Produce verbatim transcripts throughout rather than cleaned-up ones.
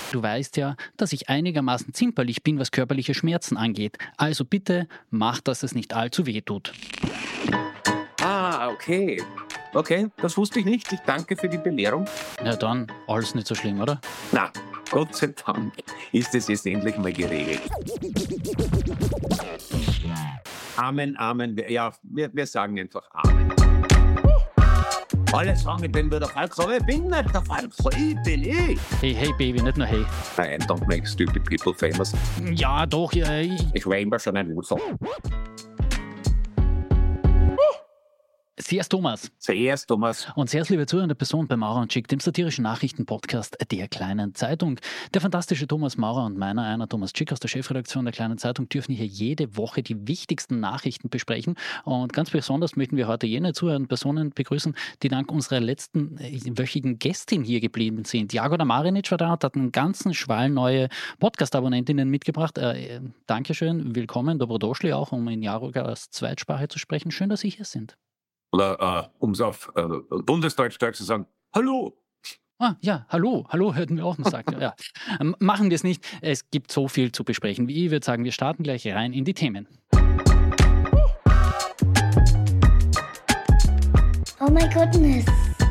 Du weißt ja, dass ich einigermaßen zimperlich bin, was körperliche Schmerzen angeht. Also bitte mach, dass es nicht allzu weh tut. Ah, okay. Okay, das wusste ich nicht. Ich danke für die Belehrung. Ja dann, alles nicht so schlimm, oder? Na, Gott sei Dank ist es jetzt endlich mal geregelt. Amen, Amen. Ja, wir, wir sagen einfach Amen. Alle sagen, ich bin wieder der Falk, aber ich bin nicht der Falk, ich bin ich. Hey, hey Baby, nicht nur hey. Nein, don't make stupid people famous. Ja doch, ja, ich... Ich war immer schon ein Uso. Servus Thomas. Servus Thomas. Und sehr liebe zuhörende Person bei Maurer und Schick, dem satirischen Nachrichtenpodcast der Kleinen Zeitung. Der fantastische Thomas Maurer und meiner, einer Thomas Schick aus der Chefredaktion der Kleinen Zeitung, dürfen hier jede Woche die wichtigsten Nachrichten besprechen. Und ganz besonders möchten wir heute jene zuhörenden Personen begrüßen, die dank unserer letzten wöchigen Gästin hier geblieben sind. Jagoda Marinic war da und hat einen ganzen Schwall neue Podcast-Abonnentinnen mitgebracht. Äh, Dankeschön, willkommen, Dobrodošli auch, um in Jagoda als Zweitsprache zu sprechen. Schön, dass Sie hier sind. Oder äh, um es auf äh, Bundesdeutsch zu sagen, hallo. Ah, ja, hallo, hallo, hätten wir auch noch sagen. Ja. Ähm, machen wir es nicht, es gibt so viel zu besprechen. Wie ich würde sagen, wir starten gleich rein in die Themen. Oh my goodness.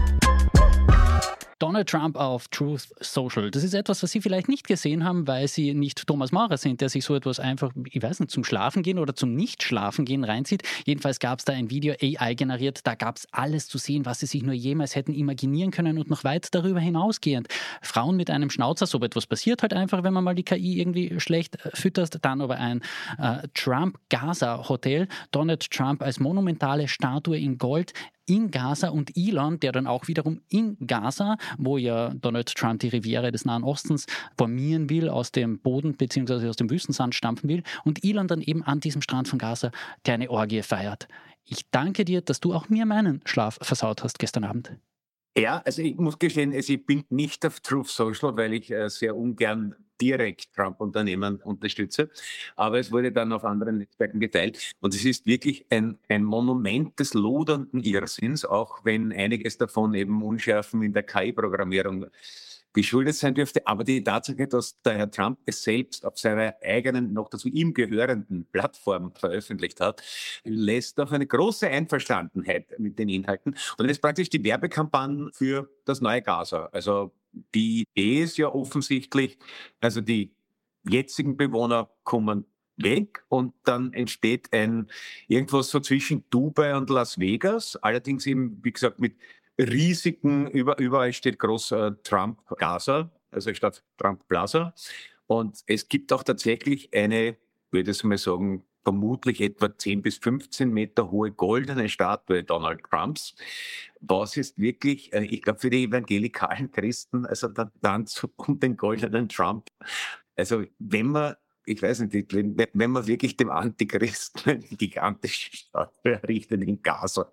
Donald Trump auf Truth Social. Das ist etwas, was Sie vielleicht nicht gesehen haben, weil Sie nicht Thomas Maurer sind, der sich so etwas einfach, ich weiß nicht, zum Schlafen gehen oder zum Nicht-Schlafen gehen reinzieht. Jedenfalls gab es da ein Video A I generiert, da gab es alles zu sehen, was Sie sich nur jemals hätten imaginieren können und noch weit darüber hinausgehend. Frauen mit einem Schnauzer, so etwas passiert halt einfach, wenn man mal die K I irgendwie schlecht füttert. Dann aber ein äh, Trump-Gaza-Hotel, Donald Trump als monumentale Statue in Gold, in Gaza und Elon, der dann auch wiederum in Gaza, wo ja Donald Trump die Riviera des Nahen Ostens formieren will, aus dem Boden bzw. aus dem Wüstensand stampfen will und Elon dann eben an diesem Strand von Gaza, der eine Orgie feiert. Ich danke dir, dass du auch mir meinen Schlaf versaut hast gestern Abend. Ja, also ich muss gestehen, also ich bin nicht auf Truth Social, weil ich äh, sehr ungern direkt Trump-Unternehmen unterstütze. Aber es wurde dann auf anderen Netzwerken geteilt. Und es ist wirklich ein, ein Monument des lodernden Irrsinns, auch wenn einiges davon eben Unschärfen in der K I-Programmierung geschuldet sein dürfte. Aber die Tatsache, dass der Herr Trump es selbst auf seiner eigenen, noch dazu ihm gehörenden Plattform veröffentlicht hat, lässt auf eine große Einverstandenheit mit den Inhalten. Und das ist praktisch die Werbekampagne für das neue Gaza. Also die Idee ist ja offensichtlich, also die jetzigen Bewohner kommen weg und dann entsteht ein irgendwas so zwischen Dubai und Las Vegas, allerdings eben, wie gesagt, mit Risiken, über, überall steht groß äh, Trump Gaza, also statt Trump Plaza. Und es gibt auch tatsächlich eine, würde ich mal sagen, vermutlich etwa zehn bis fünfzehn Meter hohe goldene Statue Donald Trumps. Was ist wirklich, äh, ich glaube, für die evangelikalen Christen, also der Tanz um den goldenen Trump. Also wenn man, ich weiß nicht, wenn, wenn man wirklich dem Antichristen eine gigantische Statue errichtet in Gaza,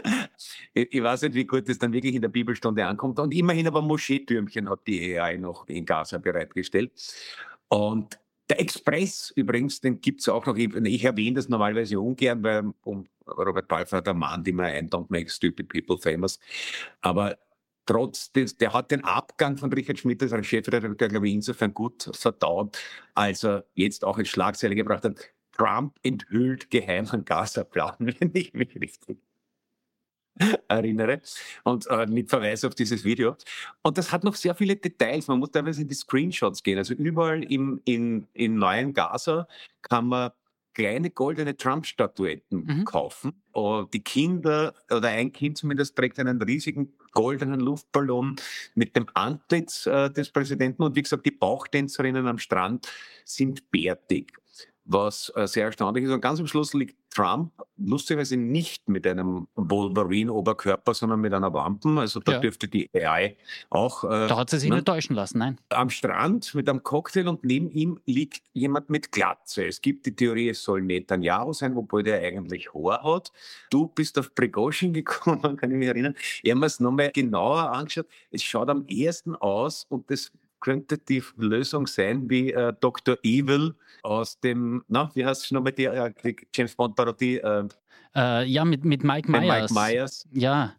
ich weiß nicht, wie gut das dann wirklich in der Bibelstunde ankommt. Und immerhin aber Moscheetürmchen hat die A I noch in Gaza bereitgestellt. Und der Express übrigens, den gibt es auch noch. Ich erwähne das normalerweise ungern, weil um Robert Palfer, der Mann, die man ein, don't make stupid people famous. Aber trotz des, der hat den Abgang von Richard Schmidt als Chefredakteur, glaube ich, insofern gut verdaut, als er jetzt auch ins Schlagzeile gebracht hat, Trump enthüllt geheimen Gaza-Plan, wenn ich mich richtig erinnere, und äh, mit Verweis auf dieses Video. Und das hat noch sehr viele Details. Man muss teilweise in die Screenshots gehen. Also überall im, in, in neuen Gaza kann man kleine goldene Trump-Statuetten mhm. kaufen. Und die Kinder, oder ein Kind zumindest, trägt einen riesigen goldenen Luftballon mit dem Antlitz äh, des Präsidenten. Und wie gesagt, die Bauchtänzerinnen am Strand sind bärtig, was äh, sehr erstaunlich ist. Und ganz am Schluss liegt Trump lustigerweise nicht mit einem Wolverine-Oberkörper, sondern mit einer Wampe. Also da ja. dürfte die A I auch... Äh, da hat sie sich ne? nicht täuschen lassen, nein. Am Strand mit einem Cocktail und neben ihm liegt jemand mit Glatze. Es gibt die Theorie, es soll Netanyahu sein, wobei der eigentlich Haar hat. Du bist auf Prigozhin gekommen, kann ich mich erinnern. Ich habe mir es nochmal genauer angeschaut. Es schaut am ehesten aus und das könnte die Lösung sein wie äh, Doktor Evil aus dem, na, wie heißt es nochmal, die äh, James Bond-Parodie? Äh, äh, ja, mit, mit Mike Myers. Mike Myers. Ja.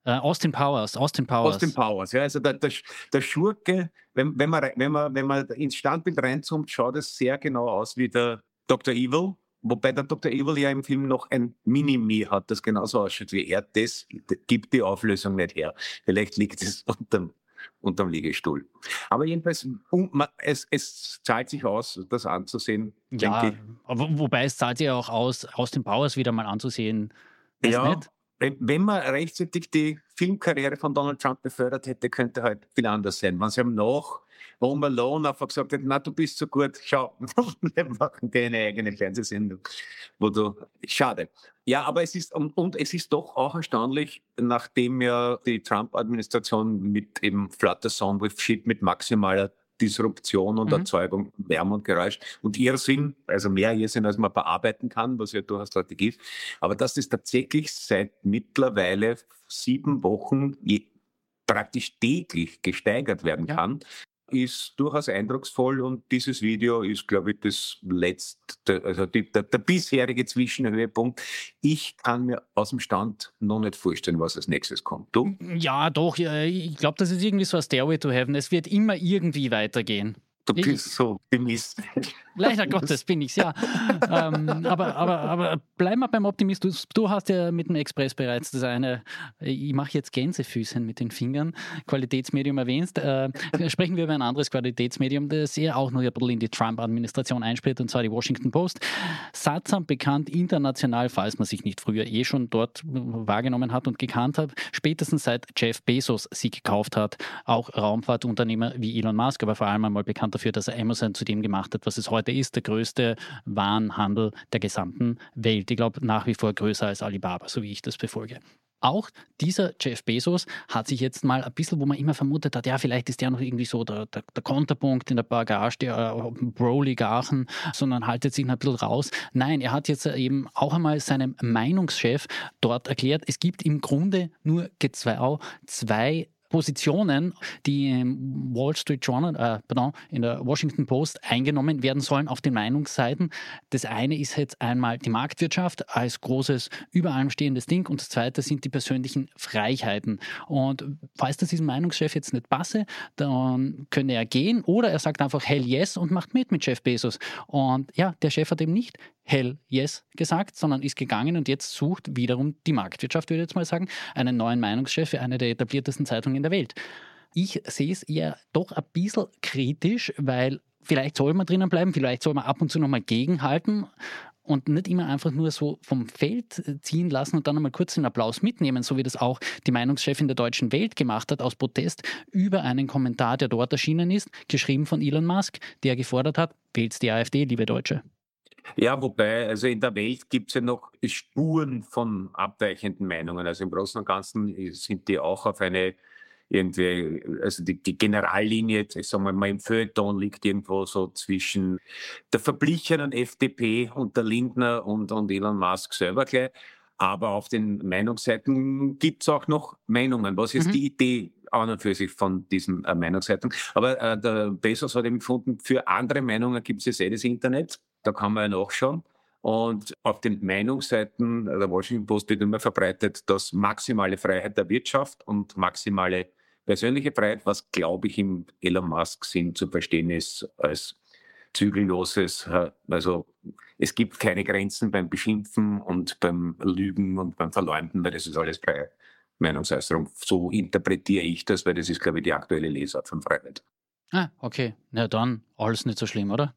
Äh, Austin Powers, Austin Powers. Austin Powers, ja, also der, der, der Schurke, wenn, wenn, man, wenn, man, wenn man ins Standbild reinzoomt, schaut es sehr genau aus wie der Doktor Evil, wobei der Doktor Evil ja im Film noch ein Mini-Me hat, das genauso ausschaut wie er. Das gibt die Auflösung nicht her. Vielleicht liegt es unterm, unterm Liegestuhl. Aber jedenfalls, um, man, es, es zahlt sich aus, das anzusehen, Ja, denke ich. aber wobei es zahlt sich auch aus, Austin Powers wieder mal anzusehen. Weiß Ja. nicht? Wenn man rechtzeitig die Filmkarriere von Donald Trump befördert hätte, könnte halt viel anders sein. Wenn sie ihm nach Home Alone einfach gesagt hätten, na, du bist so gut, schau, wir machen dir eine eigene Fernsehsendung, wo du, schade. Ja, aber es ist, und, und es ist doch auch erstaunlich, nachdem ja die Trump-Administration mit eben Flutter Zone with Shit mit maximaler Disruption und Mhm. Erzeugung, Lärm und Geräusch und Irrsinn, also mehr Irrsinn, als man bearbeiten kann, was ja durchaus Strategie ist. Aber dass das tatsächlich seit mittlerweile sieben Wochen je, praktisch täglich gesteigert werden Ja. kann, ist durchaus eindrucksvoll und dieses Video ist, glaube ich, das letzte, also die, der, der bisherige Zwischenhöhepunkt. Ich kann mir aus dem Stand noch nicht vorstellen, was als nächstes kommt. Du? Ja, doch, ja, ich glaube, das ist irgendwie so ein Stairway to Heaven. Es wird immer irgendwie weitergehen. Du Ich- bist so optimistisch. Leider Gottes bin ich's, ja. ähm, aber, aber, aber bleiben wir beim Optimismus. Du hast ja mit dem Express bereits das eine, ich mache jetzt Gänsefüßchen mit den Fingern, Qualitätsmedium erwähnt. Äh, sprechen wir über ein anderes Qualitätsmedium, das eher auch noch ein bisschen in die Trump-Administration einspielt, und zwar die Washington Post. Sattsam bekannt international, falls man sich nicht früher eh schon dort wahrgenommen hat und gekannt hat, spätestens seit Jeff Bezos sie gekauft hat, auch Raumfahrtunternehmer wie Elon Musk, aber vor allem einmal bekannt dafür, dass er Amazon zu dem gemacht hat, was es heute ist, der größte Warenhandel der gesamten Welt. Ich glaube, nach wie vor größer als Alibaba, so wie ich das befolge. Auch dieser Jeff Bezos hat sich jetzt mal ein bisschen, wo man immer vermutet hat, ja, vielleicht ist der noch irgendwie so der, der, der Konterpunkt in der Bagage der äh, Bro-Oligarchen, sondern haltet sich ein bisschen raus. Nein, er hat jetzt eben auch einmal seinem Meinungschef dort erklärt, es gibt im Grunde nur zwei, zwei Positionen, die im Wall Street Journal, äh, pardon, in der Washington Post eingenommen werden sollen auf den Meinungsseiten. Das eine ist jetzt einmal die Marktwirtschaft als großes, über allem stehendes Ding, und das zweite sind die persönlichen Freiheiten. Und falls das diesem Meinungschef jetzt nicht passe, dann könne er gehen oder er sagt einfach Hell yes und macht mit mit Jeff Bezos. Und ja, der Chef hat eben nicht Hell yes gesagt, sondern ist gegangen und jetzt sucht wiederum die Marktwirtschaft, würde ich jetzt mal sagen, einen neuen Meinungschef für eine der etabliertesten Zeitungen der Welt. Ich sehe es eher doch ein bisschen kritisch, weil vielleicht soll man drinnen bleiben, vielleicht soll man ab und zu nochmal gegenhalten und nicht immer einfach nur so vom Feld ziehen lassen und dann einmal kurz den Applaus mitnehmen, so wie das auch die Meinungschefin der Deutschen Welt gemacht hat, aus Protest über einen Kommentar, der dort erschienen ist, geschrieben von Elon Musk, der gefordert hat, wählt die AfD, liebe Deutsche. Ja, wobei, also in der Welt gibt es ja noch Spuren von abweichenden Meinungen. Also im Großen und Ganzen sind die auch auf eine irgendwie, also die, die Generallinie, ich sag mal, im Feuilleton liegt irgendwo so zwischen der verblichenen F D P und der Lindner und, und Elon Musk selber gleich. Aber auf den Meinungsseiten gibt es auch noch Meinungen. Was ist Mhm. die Idee an und für sich von diesen äh, Meinungsseiten? Aber äh, der Bezos hat eben gefunden, für andere Meinungen gibt es ja eh das Internet. Da kann man ja nachschauen. Und auf den Meinungsseiten der Washington Post wird immer verbreitet, dass maximale Freiheit der Wirtschaft und maximale persönliche Freiheit, was, glaube ich, im Elon Musk-Sinn zu verstehen ist als zügelloses, also es gibt keine Grenzen beim Beschimpfen und beim Lügen und beim Verleumden, weil das ist alles freie Meinungsäußerung. So interpretiere ich das, weil das ist, glaube ich, die aktuelle Lesart von Freiheit. Ah, okay. Na dann, alles nicht so schlimm, oder?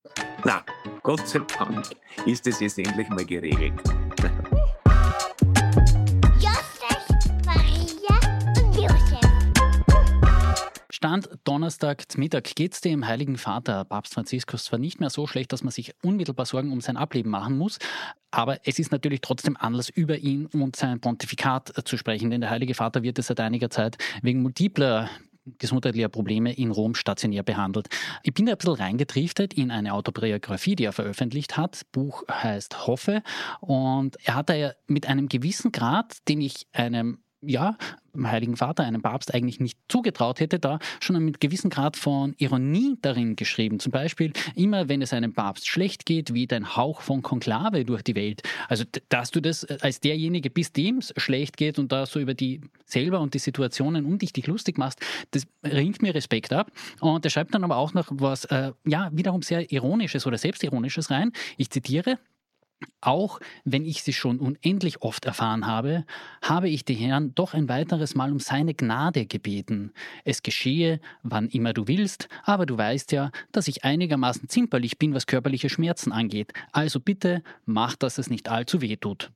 Na, Gott sei Dank ist es jetzt endlich mal geregelt. Josef, Maria und Josef. Stand Donnerstag Mittag geht es dem Heiligen Vater, Papst Franziskus, zwar nicht mehr so schlecht, dass man sich unmittelbar Sorgen um sein Ableben machen muss, aber es ist natürlich trotzdem Anlass, über ihn und sein Pontifikat zu sprechen, denn der Heilige Vater wird seit einiger Zeit wegen multipler gesundheitlicher Probleme in Rom stationär behandelt. Ich bin da ein bisschen reingetrieftet in eine Autobiografie, die er veröffentlicht hat. Das Buch heißt Hoffe und er hat da ja mit einem gewissen Grad, den ich einem ja, dem Heiligen Vater, einem Papst eigentlich nicht zugetraut hätte, da schon einen gewissen Grad von Ironie darin geschrieben. Zum Beispiel, immer wenn es einem Papst schlecht geht, weht ein Hauch von Konklave durch die Welt. Also, dass du das als derjenige bist, dem es schlecht geht und da so über die selber und die Situationen um dich dich lustig machst, das ringt mir Respekt ab. Und er schreibt dann aber auch noch was, äh, ja, wiederum sehr Ironisches oder Selbstironisches rein. Ich zitiere: Auch wenn ich sie schon unendlich oft erfahren habe, habe ich die Herren doch ein weiteres Mal um seine Gnade gebeten. Es geschehe, wann immer du willst, aber du weißt ja, dass ich einigermaßen zimperlich bin, was körperliche Schmerzen angeht. Also bitte, mach, dass es nicht allzu weh tut.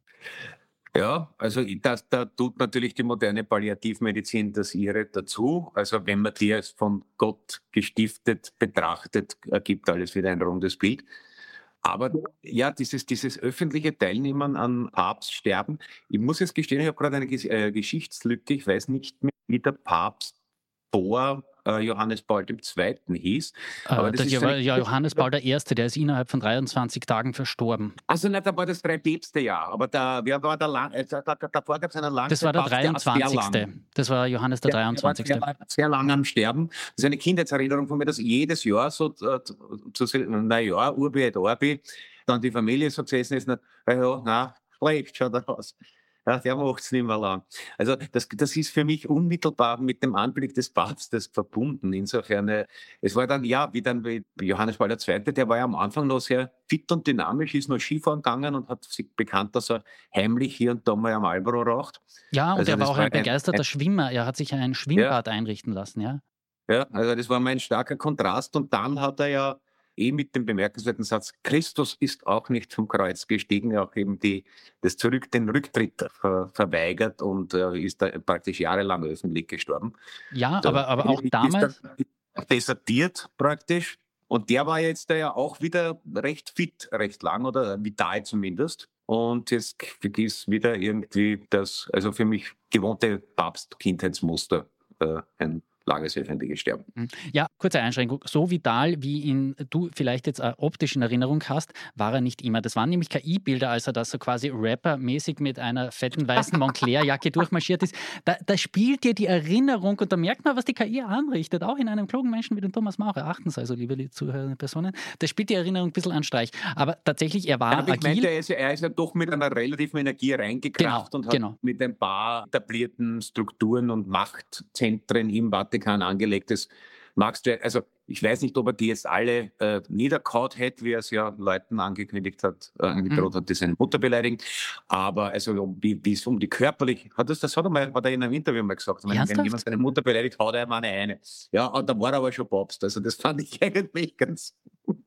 Ja, also das, da tut natürlich die moderne Palliativmedizin das ihre dazu. Also wenn man die als von Gott gestiftet betrachtet, ergibt alles wieder ein rundes Bild. Aber ja, dieses, dieses öffentliche Teilnehmen an Papststerben, ich muss jetzt gestehen, ich habe gerade eine Ges äh, Geschichtslücke, ich weiß nicht mehr, wie der Papst vor äh, Johannes Paul der Zweite hieß. Aber äh, das ist eine, ja, Johannes Paul der Erste, der ist innerhalb von dreiundzwanzig Tagen verstorben. Also nicht, da war das dreipäpste Jahr, aber da, wer war der lang, äh, da, davor gab es einen langen Das war der dreiundzwanzigste. Das war Johannes der dreiundzwanzigste. Der war sehr lange am Sterben. Das ist eine Kindheitserinnerung von mir, dass jedes Jahr so äh, zu, naja, Urbi et Orbi, dann die Familie so gesessen ist, na ja, na, schlecht schaut er aus. Ja, der macht es nicht mehr lang. Also das, das ist für mich unmittelbar mit dem Anblick des Papstes verbunden. Insofern, äh, es war dann, ja, wie dann wie Johannes Paul der Zweite, der war ja am Anfang noch sehr fit und dynamisch, ist noch Skifahren gegangen und hat sich bekannt, dass er heimlich hier und da mal am Marlboro raucht. Ja, und also er war auch ein, ein begeisterter ein, Schwimmer. Er hat sich ein Schwimmbad ja. einrichten lassen, ja. Ja, also das war mal ein starker Kontrast. Und dann hat er ja eh mit dem bemerkenswerten Satz, Christus ist auch nicht vom Kreuz gestiegen, auch eben die, das Zurück, den Rücktritt ver, verweigert und äh, ist da praktisch jahrelang öffentlich gestorben. Ja, da, aber, aber auch damals... desertiert praktisch. Und der war jetzt ja auch wieder recht fit, recht lang oder vital zumindest. Und jetzt ist wieder irgendwie das, also für mich gewohnte Papst-Kindheitsmuster äh, ein langes öffentliches Sterben. Ja, kurze Einschränkung. So vital, wie ihn du vielleicht jetzt äh, optisch in Erinnerung hast, war er nicht immer. Das waren nämlich K I-Bilder, als er da so quasi rappermäßig mit einer fetten weißen Moncler-Jacke durchmarschiert ist. Da, da spielt dir die Erinnerung und da merkt man, was die K I anrichtet. Auch in einem klugen Menschen wie den Thomas Maurer. Achten Sie also, liebe zuhörende Personen. Da spielt die Erinnerung ein bisschen an Streich. Aber tatsächlich, er war ja, aber ich agil. Meinte, er, ist ja, er ist ja doch mit einer relativen Energie reingekracht genau, und hat genau. mit ein paar etablierten Strukturen und Machtzentren im Vatikan angelegtes. Magst du, also ich weiß nicht, ob er die jetzt alle äh, niederkaut hätte, wie er es ja Leuten angekündigt hat, äh, angedroht mhm. hat, die seine Mutter beleidigen. Aber also wie es um die körperlich, hat das, das hat er mal, hat er in einem Interview mal gesagt, wenn, wenn jemand seine Mutter beleidigt, haut er ihm eine eine. Ja, und da war er aber schon Papst. Also das fand ich eigentlich ganz,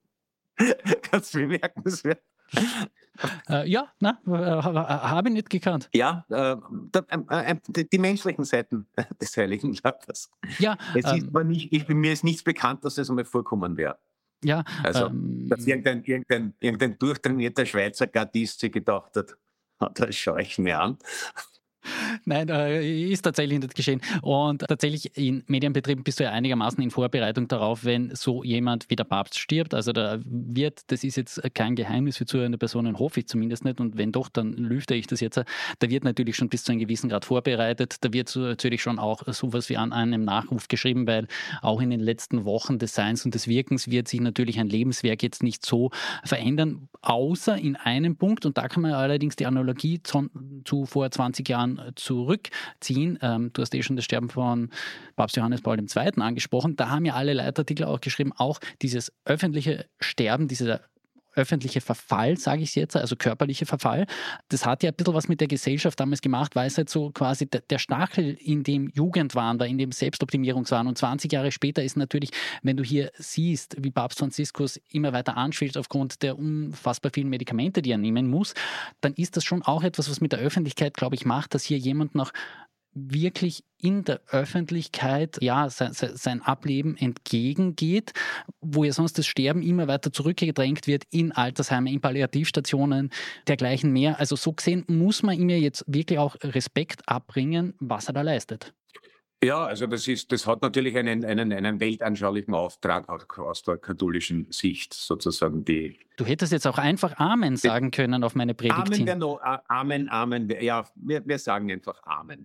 ganz bemerkenswert. Äh, ja, na, äh, habe ich nicht gekannt. Ja, äh, äh, die menschlichen Seiten des Heiligen Vaters. Ja, es ist ähm, aber nicht, ich, mir ist nichts bekannt, dass das einmal vorkommen wäre. Ja, also, ähm, dass irgendein, irgendein, irgendein durchtrainierter Schweizer Gardist sich gedacht hat, das schaue ich mir an. Nein, äh, ist tatsächlich nicht geschehen. Und tatsächlich in Medienbetrieben bist du ja einigermaßen in Vorbereitung darauf, wenn so jemand wie der Papst stirbt. Also da wird, das ist jetzt kein Geheimnis für zuhörende Personen, hoffe ich zumindest nicht. Und wenn doch, dann lüfte ich das jetzt. Da wird natürlich schon bis zu einem gewissen Grad vorbereitet. Da wird natürlich schon auch sowas wie an einem Nachruf geschrieben, weil auch in den letzten Wochen des Seins und des Wirkens wird sich natürlich ein Lebenswerk jetzt nicht so verändern, außer in einem Punkt. Und da kann man allerdings die Analogie zu, zu vor zwanzig Jahren zurückziehen. Ähm, du hast eh schon das Sterben von Papst Johannes Paul der Zweite angesprochen. Da haben ja alle Leitartikel auch geschrieben, auch dieses öffentliche Sterben, dieser öffentliche Verfall, sage ich jetzt, also körperliche Verfall, das hat ja ein bisschen was mit der Gesellschaft damals gemacht, weil es halt so quasi der, der Stachel in dem Jugendwahn war, in dem Selbstoptimierungswahn. Und zwanzig Jahre später ist natürlich, wenn du hier siehst, wie Papst Franziskus immer weiter anschwillt aufgrund der unfassbar vielen Medikamente, die er nehmen muss, dann ist das schon auch etwas, was mit der Öffentlichkeit, glaube ich, macht, dass hier jemand noch wirklich in der Öffentlichkeit ja, sein, sein Ableben entgegengeht, wo ja sonst das Sterben immer weiter zurückgedrängt wird in Altersheimen, in Palliativstationen, dergleichen mehr. Also so gesehen muss man ihm ja jetzt wirklich auch Respekt abbringen, was er da leistet. Ja, also das ist, das hat natürlich einen, einen, einen weltanschaulichen Auftrag aus der katholischen Sicht sozusagen. Die du hättest jetzt auch einfach Amen sagen können auf meine Predigt. Amen, no, Amen, Amen. Ja, wir, wir sagen einfach Amen.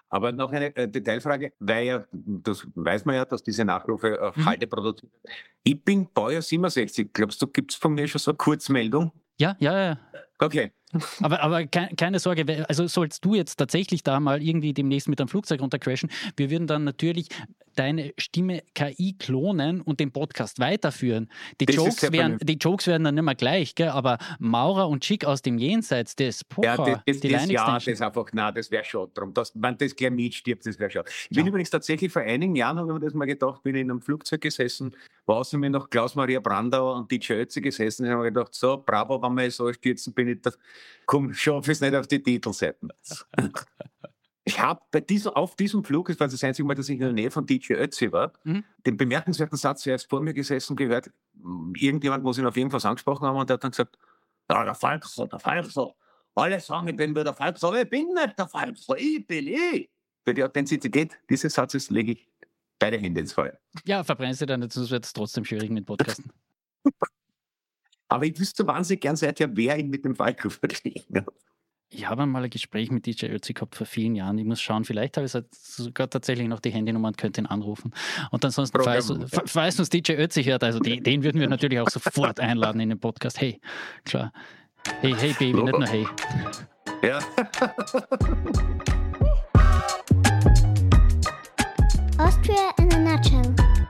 Aber noch eine äh, Detailfrage, weil ja, das weiß man ja, dass diese Nachrufe auf Mhm. Halde produziert werden. Ich bin Baujahr siebenundsechzig. Glaubst du, gibt es von mir schon so eine Kurzmeldung? Ja, ja, ja. Okay. Aber, aber ke- keine Sorge, we- also sollst du jetzt tatsächlich da mal irgendwie demnächst mit einem Flugzeug runtercrashen, wir würden dann natürlich deine Stimme K I klonen und den Podcast weiterführen. Die, Das ist Jokes sehr wären, vernünftig. die Jokes werden dann nicht mehr gleich, gell? Aber Maurer und Chick aus dem Jenseits, das Ja, Poker, das, das, die das Line ja, Extension. das einfach, nein, das wäre schon drum. Dass, wenn das gleich mitstirbt, das wäre schon. Ich bin Ja. übrigens tatsächlich vor einigen Jahren, habe ich mir das mal gedacht, bin ich in einem Flugzeug gesessen, war außer mir noch Klaus-Maria Brandauer und die Ötzi gesessen. Ich habe mir gedacht, so, bravo, wenn wir so stürzen, bin ich da, komm, schaffe ich es nicht auf die Titelseiten. Ich habe bei diesem, auf diesem Flug, das war das einzige Mal, dass ich in der Nähe von D J Ötzi war, Mhm. den bemerkenswerten Satz, er ist vor mir gesessen, gehört, irgendjemand muss ihn auf irgendwas angesprochen haben und der hat dann gesagt, ja, der Falksel, der Falksel. Alle sagen, ich bin wieder der Falksel, aber ich bin nicht der Falksel, ich bin ich. Für die Authentizität dieses Satzes lege ich beide Hände ins Feuer. Ja, verbrennst du dann, sonst wird es trotzdem schwierig mit Podcasten. Aber ich wüsste so wahnsinnig gern seither, wer ihn mit dem Falksel verglichen hat. Ich habe einmal ein Gespräch mit D J Ötzi gehabt vor vielen Jahren. Ich muss schauen, vielleicht habe ich sogar tatsächlich noch die Handynummer und könnte ihn anrufen. Und ansonsten, falls, falls uns D J Ötzi hört, also den, den würden wir natürlich auch sofort einladen in den Podcast. Hey, klar. Hey, hey Baby, nicht nur hey. Ja. Austria in a nutshell.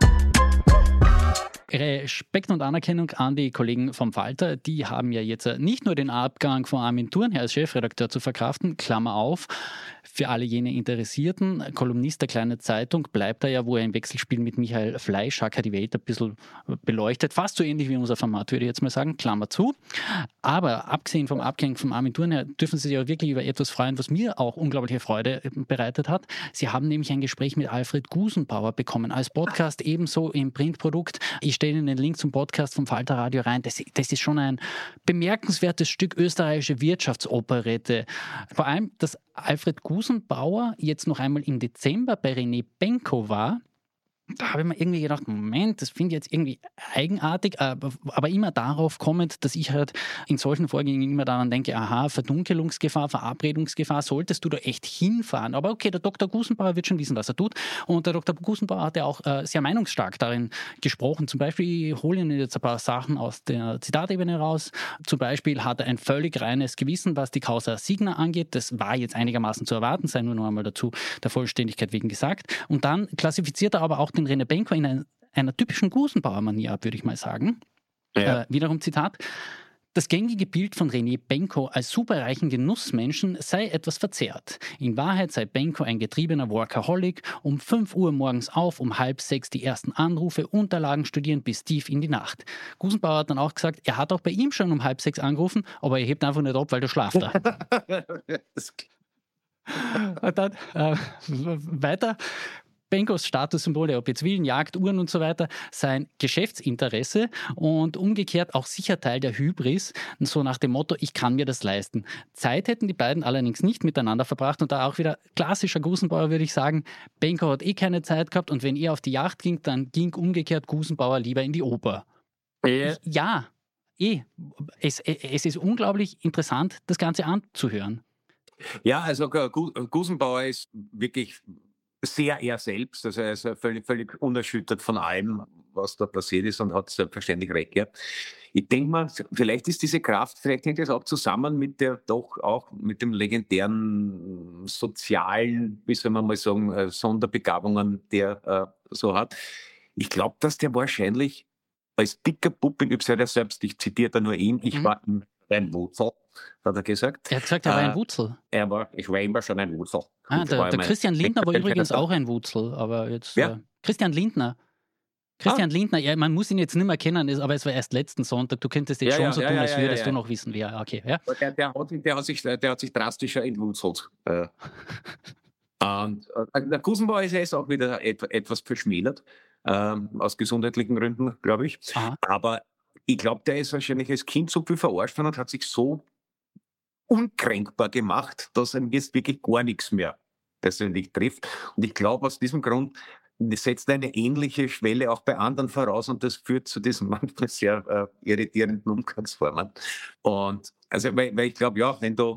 Respekt und Anerkennung an die Kollegen vom Falter. Die haben ja jetzt nicht nur den Abgang von Armin Thurnherr als Chefredakteur zu verkraften, Klammer auf, für alle jene Interessierten, Kolumnist der Kleinen Zeitung, bleibt er ja, wo er im Wechselspiel mit Michael Fleischacker die Welt ein bisschen beleuchtet. Fast so ähnlich wie unser Format, würde ich jetzt mal sagen, Klammer zu. Aber abgesehen vom Abgang von Armin Thurnherr dürfen Sie sich auch wirklich über etwas freuen, was mir auch unglaubliche Freude bereitet hat. Sie haben nämlich ein Gespräch mit Alfred Gusenbauer bekommen, als Podcast ebenso im Printprodukt. Ich stelle Ihnen den Link zum Podcast vom Falter Radio rein. Das, das ist schon ein bemerkenswertes Stück österreichische Wirtschaftsoperette. Vor allem, dass Alfred Gusenbauer jetzt noch einmal im Dezember bei René Benko war. Da habe ich mir irgendwie gedacht, Moment, das finde ich jetzt irgendwie eigenartig, aber, aber immer darauf kommend, dass ich halt in solchen Vorgängen immer daran denke, aha, Verdunkelungsgefahr, Verabredungsgefahr, solltest du da echt hinfahren. Aber okay, der Doktor Gusenbauer wird schon wissen, was er tut. Und der Doktor Gusenbauer hat ja auch äh, sehr meinungsstark darin gesprochen. Zum Beispiel, ich hole Ihnen jetzt ein paar Sachen aus der Zitatebene raus. Zum Beispiel hat er ein völlig reines Gewissen, was die Causa Signa angeht. Das war jetzt einigermaßen zu erwarten, sei nur noch einmal dazu der Vollständigkeit wegen gesagt. Und dann klassifiziert er aber auch den René Benko in einer, einer typischen Gusenbauer-Manier ab, würde ich mal sagen. Ja. Äh, wiederum Zitat. Das gängige Bild von René Benko als superreichen Genussmenschen sei etwas verzerrt. In Wahrheit sei Benko ein getriebener Workaholic, um fünf Uhr morgens auf, um halb sechs die ersten Anrufe, Unterlagen studieren bis tief in die Nacht. Gusenbauer hat dann auch gesagt, er hat auch bei ihm schon um halb sechs angerufen, aber er hebt einfach nicht ab, weil der schlaft da. Und dann äh, weiter. Benkos Statussymbole, ob jetzt Villen, Jagd, Uhren und so weiter, sein Geschäftsinteresse und umgekehrt auch sicher Teil der Hybris, so nach dem Motto, ich kann mir das leisten. Zeit hätten die beiden allerdings nicht miteinander verbracht und da auch wieder klassischer Gusenbauer, würde ich sagen, Benko hat eh keine Zeit gehabt und wenn er auf die Yacht ging, dann ging umgekehrt Gusenbauer lieber in die Oper. Ja. Ja, eh. Es, es ist unglaublich interessant, das Ganze anzuhören. Ja, also Gu- Gusenbauer ist wirklich sehr er selbst, also er ist völlig, völlig unerschüttert von allem, was da passiert ist und hat selbstverständlich recht gehabt. Ich denke mal, vielleicht ist diese Kraft, vielleicht hängt das auch zusammen mit der doch auch mit dem legendären sozialen, wie soll man mal sagen, äh, Sonderbegabungen, der äh, so hat. Ich glaube, dass der wahrscheinlich als dicker Bub in Ypsilanti, er selbst, ich zitiere da nur ihn, ich Mhm. war ein Wurzel, hat er gesagt. Er hat gesagt, er war ein Äh, Wutzel. Er war, ich war immer schon ein Wurzel. Ah, Und der, vor der allem Christian ein- Lindner war ein- übrigens ein- auch ein Wutzel, aber jetzt... Ja. Äh, Christian Lindner. Christian Lindner, ja, man muss ihn jetzt nicht mehr kennen, ist- aber es war erst letzten Sonntag. Du könntest jetzt Ja, schon ja, so ja, tun, ja, als ja, würdest ja, du ja. noch wissen, wer. Okay, ja. Der, der, hat, der, hat sich, der hat sich drastischer entwurzelt. Äh. Und äh, der Gusenbauer ist ja jetzt auch wieder et, etwas verschmälert, ähm, aus gesundheitlichen Gründen, glaube ich. Aha. Aber ich glaube, der ist wahrscheinlich als Kind so viel verarscht worden und hat sich so unkränkbar gemacht, dass ihm jetzt wirklich gar nichts mehr persönlich trifft. Und ich glaube, aus diesem Grund setzt eine ähnliche Schwelle auch bei anderen voraus und das führt zu diesen manchmal sehr äh, irritierenden Umgangsformen. Und also, weil, weil ich glaube, ja, wenn du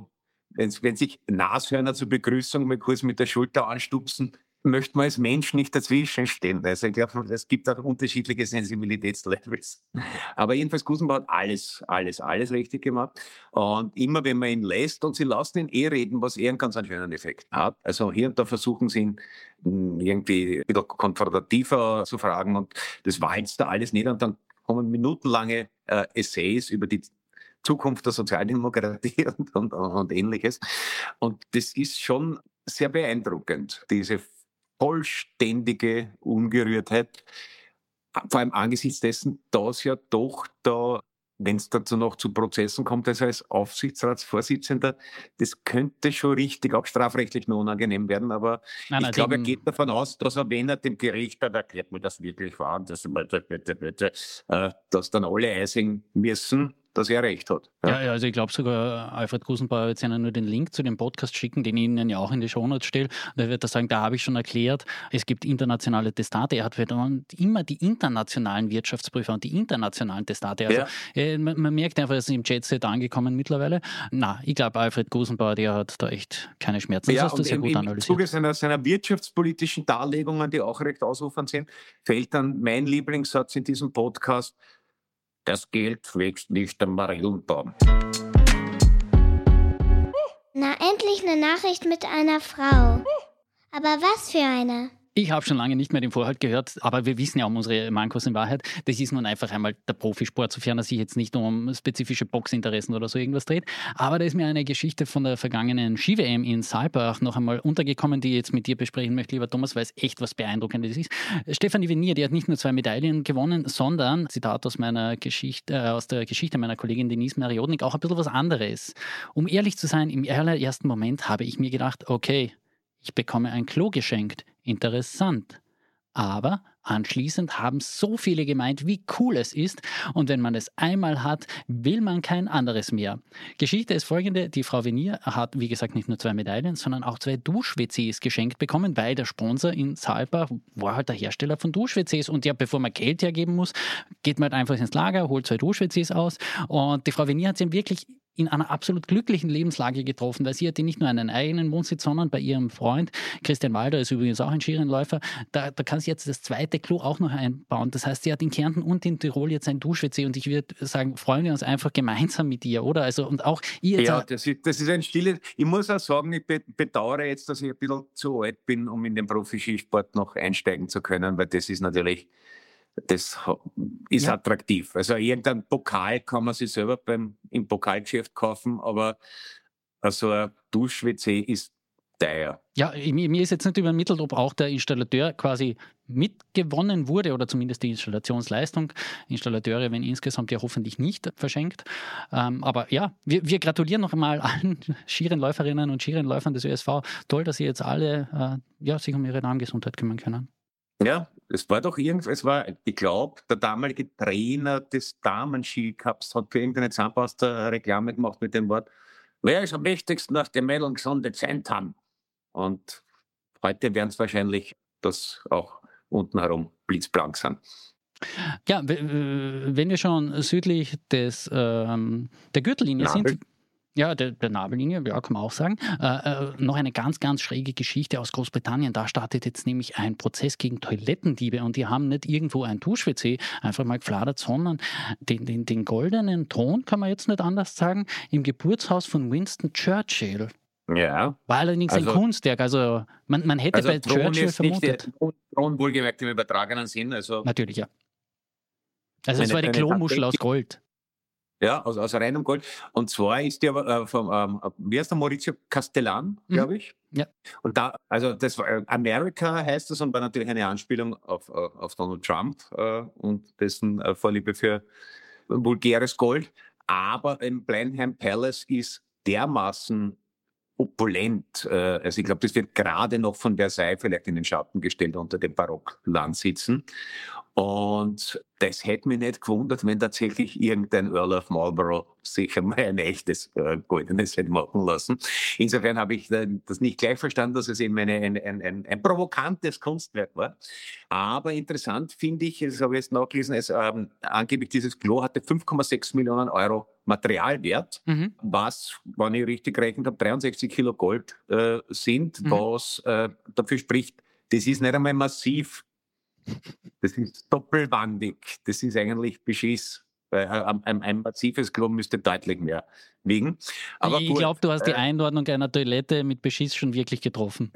wenn, wenn sich Nashörner zur Begrüßung mal kurz mit der Schulter anstupsen, möchte man als Mensch nicht dazwischen stehen. Also ich glaube, es gibt auch unterschiedliche Sensibilitätslevels. Aber jedenfalls Gusenbauer hat alles, alles, alles richtig gemacht. Und immer wenn man ihn lässt, und sie lassen ihn eh reden, was eh einen ganz einen schönen Effekt hat. Also hier und da versuchen sie ihn irgendwie ein bisschen konfrontativer zu fragen. Und das war jetzt da alles nicht. Und dann kommen minutenlange äh, Essays über die Zukunft der Sozialdemokratie und, und, und Ähnliches. Und das ist schon sehr beeindruckend, diese vollständige Ungerührtheit, vor allem angesichts dessen, dass ja doch da, wenn es dazu noch zu Prozessen kommt, also als Aufsichtsratsvorsitzender, das könnte schon richtig auch strafrechtlich noch unangenehm werden, aber Nein, ich nein, glaube, er dem- geht davon aus, dass er, wenn er dem Gericht hat, erklärt mir das wirklich wahr, dass, bitte, bitte, bitte, äh, dass dann alle einsehen müssen, dass er recht hat. Ja, ja, also ich glaube sogar, Alfred Gusenbauer wird Ihnen nur den Link zu dem Podcast schicken, den ich Ihnen ja auch in die Shownotes stelle. Und er wird da sagen, da habe ich schon erklärt, es gibt internationale Testate. Er hat immer die internationalen Wirtschaftsprüfer und die internationalen Testate. Also Ja. äh, man, man merkt einfach, es ist im Jet-Set angekommen mittlerweile. Na, ich glaube, Alfred Gusenbauer, der hat da echt keine Schmerzen. Das Ja, hast du und sehr im, gut im analysiert. Zuge seiner, seiner wirtschaftspolitischen Darlegungen, die auch recht ausufernd sind, fällt dann mein Lieblingssatz in diesem Podcast: Das Geld wächst nicht am Marillenbaum. Na, endlich eine Nachricht mit einer Frau. Aber was für eine? Ich habe schon lange nicht mehr den Vorhalt gehört, aber wir wissen ja um unsere Mankos in Wahrheit. Das ist nun einfach einmal der Profisport, sofern er sich jetzt nicht um spezifische Boxinteressen oder so irgendwas dreht. Aber da ist mir eine Geschichte von der vergangenen Ski-W M in Saalbach noch einmal untergekommen, die ich jetzt mit dir besprechen möchte, lieber Thomas, weil es echt was Beeindruckendes ist. Stefanie Venier, die hat nicht nur zwei Medaillen gewonnen, sondern, Zitat aus meiner Geschichte, äh, aus der Geschichte meiner Kollegin Denise Mariodnik, auch ein bisschen was anderes. Um ehrlich zu sein, im allerersten Moment habe ich mir gedacht, okay, ich bekomme ein Klo geschenkt. Interessant. Aber anschließend haben so viele gemeint, wie cool es ist. Und wenn man es einmal hat, will man kein anderes mehr. Geschichte ist folgende. Die Frau Venier hat, wie gesagt, nicht nur zwei Medaillen, sondern auch zwei Dusch-W Cs geschenkt bekommen, weil der Sponsor in Saalbach war halt der Hersteller von Dusch-W Cs. Und ja, bevor man Geld hergeben muss, geht man halt einfach ins Lager, holt zwei Dusch-W Cs aus. Und die Frau Venier hat sie wirklich in einer absolut glücklichen Lebenslage getroffen, weil sie hatte nicht nur einen eigenen Wohnsitz, sondern bei ihrem Freund, Christian Walder ist übrigens auch ein Skirennläufer, da, da kann sie jetzt das zweite Klo auch noch einbauen. Das heißt, sie hat in Kärnten und in Tirol jetzt ein Dusch-W C und ich würde sagen, freuen wir uns einfach gemeinsam mit ihr, oder? Also, und auch ihr jetzt Ja, auch, das ist, das ist ein stilles. Ich muss auch sagen, ich be- bedauere jetzt, dass ich ein bisschen zu alt bin, um in den Profi-Skisport noch einsteigen zu können, weil das ist natürlich, das ha- ist Ja. attraktiv. Also irgendein Pokal kann man sich selber beim, im Pokalgeschäft kaufen, aber so ein Dusch-W C ist teuer. ja, mir, mir ist jetzt nicht übermittelt, ob auch der Installateur quasi mitgewonnen wurde oder zumindest die Installationsleistung. Installateure werden insgesamt ja hoffentlich nicht verschenkt. Ähm, aber ja, wir, wir gratulieren noch einmal allen Skirennläuferinnen und Skirennläufern des Ö S V. Toll, dass sie jetzt alle äh, ja, sich um ihre Darmgesundheit kümmern können. Ja, es war doch irgendwie, es war, ich glaube, der damalige Trainer des Damen-Ski-Cups hat für irgendeine Zahnpasta Reklame gemacht mit dem Wort: Wer ist am wichtigsten, dass die Mädels gesunde Zähne haben? Und heute werden es wahrscheinlich, dass auch unten herum blitzblank sind. Ja, w- w- wenn wir schon südlich des, ähm, der Gürtellinie Nabel. sind, ja, der, der Nabellinie, ja, kann man auch sagen, äh, äh, noch eine ganz, ganz schräge Geschichte aus Großbritannien. Da startet jetzt nämlich ein Prozess gegen Toilettendiebe und die haben nicht irgendwo ein Dusch-W C einfach mal gefladert, sondern den, den, den goldenen Thron, kann man jetzt nicht anders sagen, im Geburtshaus von Winston Churchill. Ja. War allerdings Also- ein Kunstwerk, also man, man hätte Also bei Thron Churchill ist nicht der vermutet. Thron, wohlgemerkt im übertragenen Sinn. Also Natürlich, ja. Also es Eine- war die eine Klomuschel aus tatsächlich- Gold. ja, aus, aus reinem Gold. Und zwar ist der aber äh, vom, ähm, wie heißt der, Maurizio Castellan, Mhm. glaube ich. Ja. Und da, also das war äh, America heißt das und war natürlich eine Anspielung auf, äh, auf Donald Trump äh, und dessen äh, Vorliebe für vulgäres Gold. Aber im Blenheim Palace ist dermaßen opulent. Äh, also ich glaube, das wird gerade noch von Versailles vielleicht in den Schatten gestellt unter dem Barocklandsitzen. Und das hätte mich nicht gewundert, wenn tatsächlich irgendein Earl of Marlborough sicher mal ein echtes äh, goldenes hätte machen lassen. Insofern habe ich äh, das nicht gleich verstanden, dass es eben eine, ein, ein, ein, ein provokantes Kunstwerk war. Aber interessant finde ich, das habe ich jetzt nachgelesen, es, ähm, angeblich dieses Klo hatte fünf Komma sechs Millionen Euro Materialwert, mhm. was, wenn ich richtig gerechnet habe, dreiundsechzig Kilo Gold äh, sind, mhm. was äh, dafür spricht, das ist nicht einmal massiv. Das ist doppelwandig. Das ist eigentlich Beschiss. Ein, ein, ein massives Klo müsste deutlich mehr wiegen. Aber ich glaube, du hast die Einordnung einer Toilette mit Beschiss schon wirklich getroffen.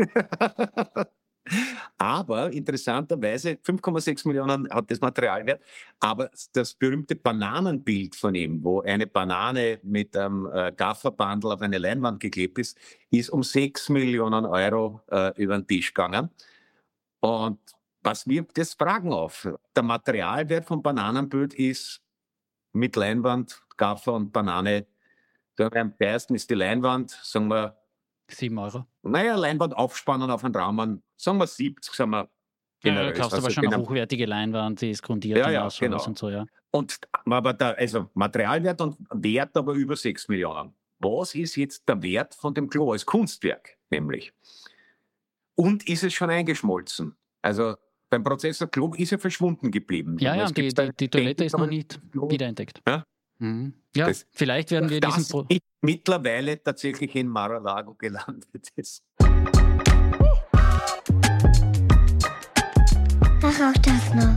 Aber interessanterweise, fünf Komma sechs Millionen hat das Materialwert, aber das berühmte Bananenbild von ihm, wo eine Banane mit einem äh, Gafferbandel auf eine Leinwand geklebt ist, ist um sechs Millionen Euro äh, über den Tisch gegangen. Und was wirft das Fragen auf? Der Materialwert vom Bananenbild ist mit Leinwand, Gaffer und Banane, am teuersten ist die Leinwand, sagen wir, sieben Euro. Naja, Leinwand aufspannen auf einen Rahmen, sagen wir siebzig, sagen wir. Ja, du kaufst aber schon eine hochwertige Leinwand, die ist grundiert ja, ja, genau. Und so, ja. Und aber da, also Materialwert und Wert aber über sechs Millionen. Was ist jetzt der Wert von dem Klo als Kunstwerk, nämlich? Und ist es schon eingeschmolzen? Also beim Prozessor Klo ist er verschwunden geblieben. Ja, ja, die, die, die Toilette ist noch nicht wiederentdeckt. Ja, mhm. ja das, vielleicht werden wir das diesen... Pro- mittlerweile tatsächlich in Mar-a-Lago gelandet ist. Ach, auch das noch.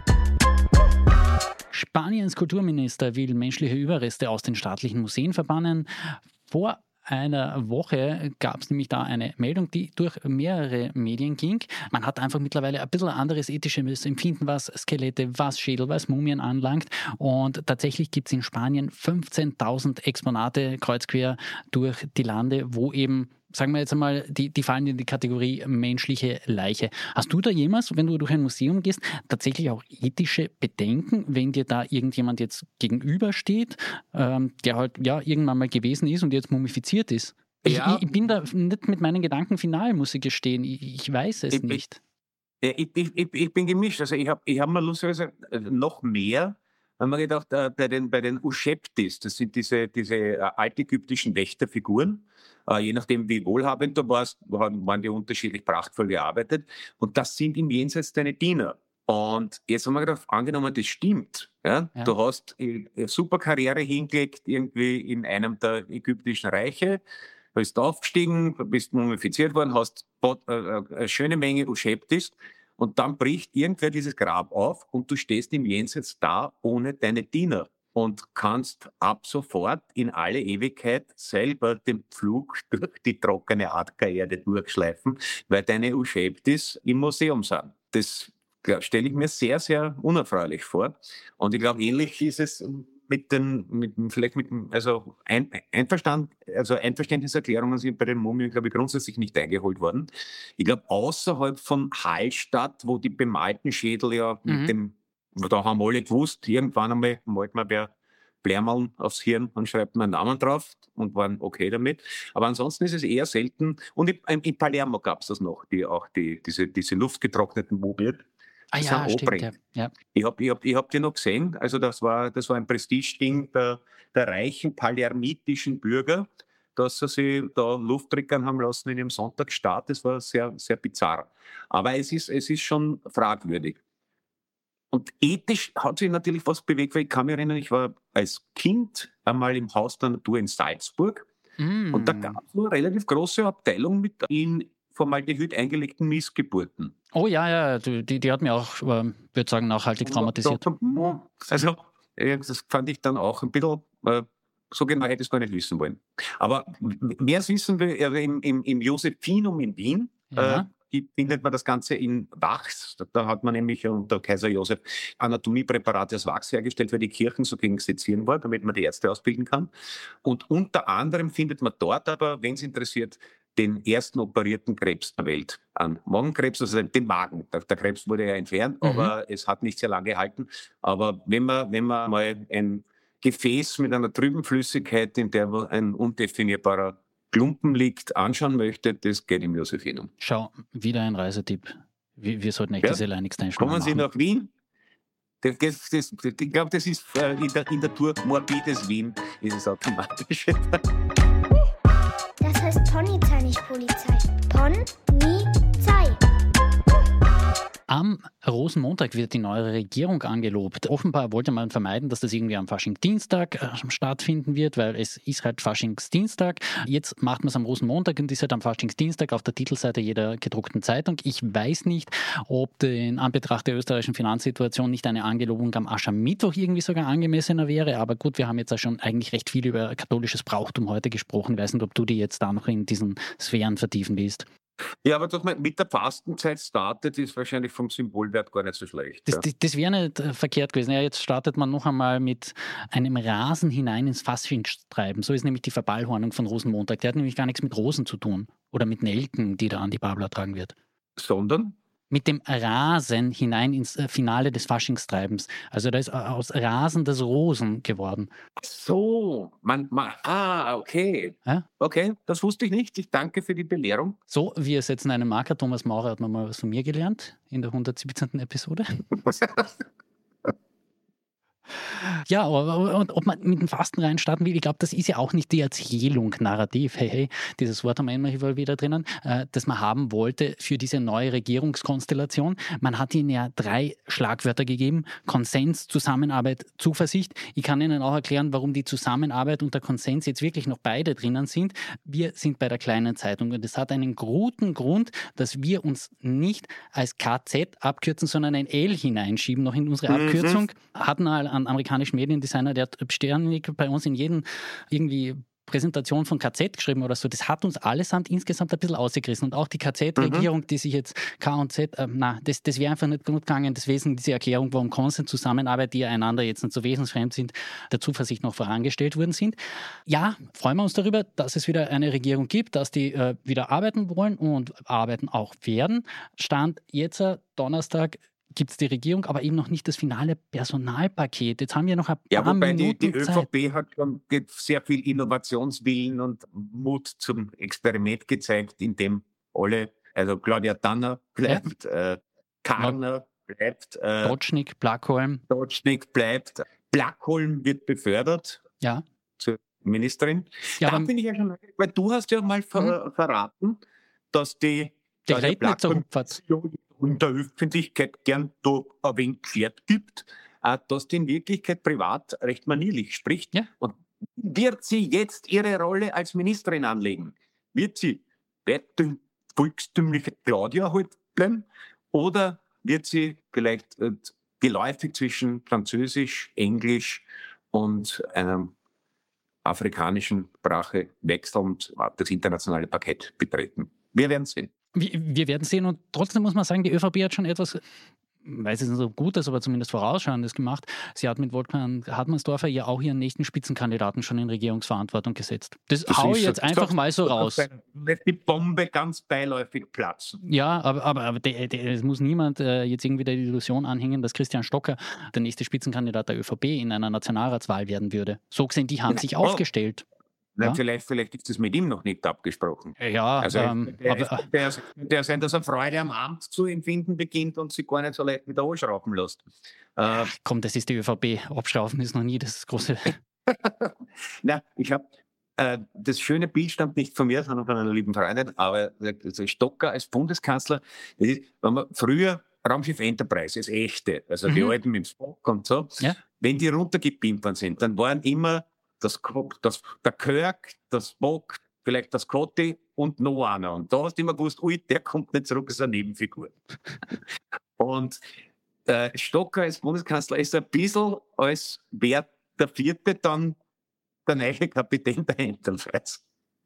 Spaniens Kulturminister will menschliche Überreste aus den staatlichen Museen verbannen. Vor einer Woche gab es nämlich da eine Meldung, die durch mehrere Medien ging. Man hat einfach mittlerweile ein bisschen anderes ethisches Empfinden, was Skelette, was Schädel, was Mumien anlangt. Und tatsächlich gibt es in Spanien fünfzehntausend Exponate kreuz quer durch die Lande, wo eben, sagen wir jetzt einmal, die, die fallen in die Kategorie menschliche Leiche. Hast du da jemals, wenn du durch ein Museum gehst, tatsächlich auch ethische Bedenken, wenn dir da irgendjemand jetzt gegenübersteht, ähm, der halt ja irgendwann mal gewesen ist und jetzt mumifiziert ist? Ich, ja. ich, ich bin da nicht mit meinen Gedanken final, muss ich gestehen. Ich, ich weiß es ich, nicht. Ich, ich, ich, ich bin gemischt. Also ich habe ich hab mir lustigerweise noch mehr, haben wir gedacht, äh, bei den, bei den Uscheptis, das sind diese, diese äh, altägyptischen Wächterfiguren, äh, je nachdem wie wohlhabend du warst, waren, waren die unterschiedlich prachtvoll gearbeitet und das sind im Jenseits deine Diener. Und jetzt haben wir gedacht, angenommen, das stimmt, ja? Ja. Du hast eine super Karriere hingelegt irgendwie in einem der ägyptischen Reiche, bist aufgestiegen, bist mumifiziert worden, hast eine schöne Menge Uscheptis und dann bricht irgendwer dieses Grab auf und du stehst im Jenseits da ohne deine Diener und kannst ab sofort in alle Ewigkeit selber den Pflug durch die trockene Erderde durchschleifen, weil deine Uscheptis im Museum sind. Das stelle ich mir sehr, sehr unerfreulich vor. Und ich glaube, ähnlich ist es mit den, mit, vielleicht mit, also ein, Einverstand, also Einverständniserklärungen sind bei den Mumien, glaube ich, grundsätzlich nicht eingeholt worden. Ich glaube, außerhalb von Hallstatt, wo die bemalten Schädel ja mhm. mit dem, da haben alle gewusst, irgendwann einmal malt man wer Blärmeln aufs Hirn und schreibt einen Namen drauf und waren okay damit. Aber ansonsten ist es eher selten. Und in, in Palermo gab es das noch, die auch die, diese, diese luftgetrockneten Mumien. Ah ja, stimmt, ja. ja. Ich habe ich hab, ich hab die noch gesehen, also das war, das war ein Prestigeding der, der reichen palermitischen Bürger, dass sie sich da Luft trickern haben lassen in ihrem Sonntagsstaat. Das war sehr, sehr bizarr. Aber es ist, es ist schon fragwürdig. Und ethisch hat sich natürlich was bewegt, weil ich kann mich erinnern, ich war als Kind einmal im Haus der Natur in Salzburg mm. und da gab es eine relativ große Abteilung mit in Formaldehyd eingelegten Missgeburten. Oh ja, ja, die, die hat mich auch, äh, würde sagen, nachhaltig traumatisiert. Also, das fand ich dann auch ein bisschen, äh, so genau hätte ich es gar nicht wissen wollen. Aber wer es wissen will, also im, im, im Josephinum in Wien, ja. äh, die findet man das Ganze in Wachs. Da hat man nämlich unter Kaiser Joseph Anatomie-Präparate aus Wachs hergestellt, weil die Kirchen so gegen Sezieren waren, damit man die Ärzte ausbilden kann. Und unter anderem findet man dort aber, wenn es interessiert, den ersten operierten Krebs der Welt an Magenkrebs, also den Magen. Der, der Krebs wurde ja entfernt, mhm. aber es hat nicht sehr lange gehalten. Aber wenn man, wenn man mal ein Gefäß mit einer trüben Flüssigkeit, in der ein undefinierbarer Klumpen liegt, anschauen möchte, das geht im Josephinum. Schau, wieder ein Reisetipp. Wir, wir sollten echt ja. diese Leinex-Steinschnur Kommen Sie nach Wien, Das, das, das, ich glaube, das ist äh, in, der, in der Tour Morbides Wien, ist es automatisch. Das heißt Ponizei, nicht Polizei. Pon-ni-zei. Am Rosenmontag wird die neue Regierung angelobt. Offenbar wollte man vermeiden, dass das irgendwie am Faschingsdienstag äh, stattfinden wird, weil es ist halt Faschingsdienstag. Jetzt macht man es am Rosenmontag und ist halt am Faschingsdienstag auf der Titelseite jeder gedruckten Zeitung. Ich weiß nicht, ob in Anbetracht der österreichischen Finanzsituation nicht eine Angelobung am Aschermittwoch irgendwie sogar angemessener wäre. Aber gut, wir haben jetzt auch schon eigentlich recht viel über katholisches Brauchtum heute gesprochen. Ich weiß nicht, ob du die jetzt da noch in diesen Sphären vertiefen willst. Ja, aber dass man mit der Fastenzeit startet, ist wahrscheinlich vom Symbolwert gar nicht so schlecht. Das, ja. das, das wäre nicht äh, verkehrt gewesen. Ja, jetzt startet man noch einmal mit einem Rasen hinein ins Faschingstreiben. So ist nämlich die Verballhornung von Rosenmontag. Der hat nämlich gar nichts mit Rosen zu tun oder mit Nelken, die da an die Babler tragen wird. Sondern? Mit dem Rasen hinein ins äh, Finale des Faschingstreibens. Also da ist äh, aus Rasen das Rosen geworden. Ach so, man, man, ah, okay. Ja? Okay, das wusste ich nicht. Ich danke für die Belehrung. So, wir setzen einen Marker. Thomas Maurer hat nochmal was von mir gelernt in der hundertsiebzehnten Episode. Ja, aber und ob man mit dem Fasten reinstarten will, ich glaube, das ist ja auch nicht die Erzählung, Narrativ, hey, hey, dieses Wort haben wir immer wieder drinnen, äh, das man haben wollte für diese neue Regierungskonstellation. Man hat ihnen ja drei Schlagwörter gegeben: Konsens, Zusammenarbeit, Zuversicht. Ich kann Ihnen auch erklären, warum die Zusammenarbeit und der Konsens jetzt wirklich noch beide drinnen sind. Wir sind bei der kleinen Zeitung und es hat einen guten Grund, dass wir uns nicht als K Z abkürzen, sondern ein L hineinschieben, noch in unsere Abkürzung. Mhm. Hatten mal einen amerikanischen Mediendesigner, der hat ständig bei uns in jeden irgendwie Präsentation von K Z geschrieben oder so. Das hat uns allesamt insgesamt ein bisschen ausgerissen. Und auch die K Z-Regierung, mhm. die sich jetzt K und Z, äh, na, das, das wäre einfach nicht gut gegangen. Das Wesen dieser Erklärung, warum Konsens, Zusammenarbeit, die ja einander jetzt nicht so wesensfremd sind, der Zuversicht noch vorangestellt worden sind. Ja, freuen wir uns darüber, dass es wieder eine Regierung gibt, dass die äh, wieder arbeiten wollen und arbeiten auch werden. Stand jetzt äh, Donnerstag gibt es die Regierung, aber eben noch nicht das finale Personalpaket. Jetzt haben wir noch ein paar ja, wobei Minuten die, die Zeit. ÖVP hat schon sehr viel Innovationswillen und Mut zum Experiment gezeigt, in dem alle, also Claudia Tanner bleibt, ja. äh, Karner ja. bleibt, äh, Dotschnik, Blackholm. Dotschnik bleibt, Blackholm wird befördert ja. zur Ministerin. Ja, da bin ich ja schon, weil du hast ja mal ver, hm. verraten, dass die der Blackholm in der Öffentlichkeit gern da ein wenig geklärt gibt, dass die in Wirklichkeit privat recht manierlich spricht. Ja. Und wird sie jetzt ihre Rolle als Ministerin anlegen? Wird sie weiterhin volkstümliche Claudia halt bleiben? Oder wird sie vielleicht äh, geläufig zwischen Französisch, Englisch und einem afrikanischen Sprache wechseln und das internationale Parkett betreten? Wir werden sehen. Wir, wir werden sehen und trotzdem muss man sagen, die ÖVP hat schon etwas, weiß ich nicht so gut ist, aber zumindest Vorausschauendes gemacht. Sie hat mit Wolfgang Hartmannsdorfer ja auch ihren nächsten Spitzenkandidaten schon in Regierungsverantwortung gesetzt. Das, das hau ich jetzt einfach mal so raus. Lässt die Bombe ganz beiläufig platzen. Ja, aber, aber, aber der, der, es muss niemand äh, jetzt irgendwie der Illusion anhängen, dass Christian Stocker der nächste Spitzenkandidat der ÖVP in einer Nationalratswahl werden würde. So gesehen, die haben sich oh. aufgestellt. Na, ja? vielleicht, vielleicht ist das mit ihm noch nicht abgesprochen. Ja, also ähm, der, aber, der, der sein, dass er Freude am Amt zu empfinden beginnt und sich gar nicht so leicht wieder anschrauben lässt. Äh, komm, das ist die ÖVP. Abschrauben ist noch nie das große... Na, ich habe äh, das schöne Bild stammt nicht von mir, sondern von einer lieben Freundin, aber also Stocker als Bundeskanzler, das ist, wenn man früher Raumschiff Enterprise, das echte, also mhm. die alten mit dem Spock und so, ja? wenn die runtergebeamt worden sind, dann waren immer Das, das, der Kirk, das Spock, vielleicht das Scotty und noch einer. Und da hast du immer gewusst, ui, der kommt nicht zurück, ist eine Nebenfigur. Und äh, Stocker als Bundeskanzler ist ein bisschen, als wäre der Vierte dann der neue Kapitän der Enterprise.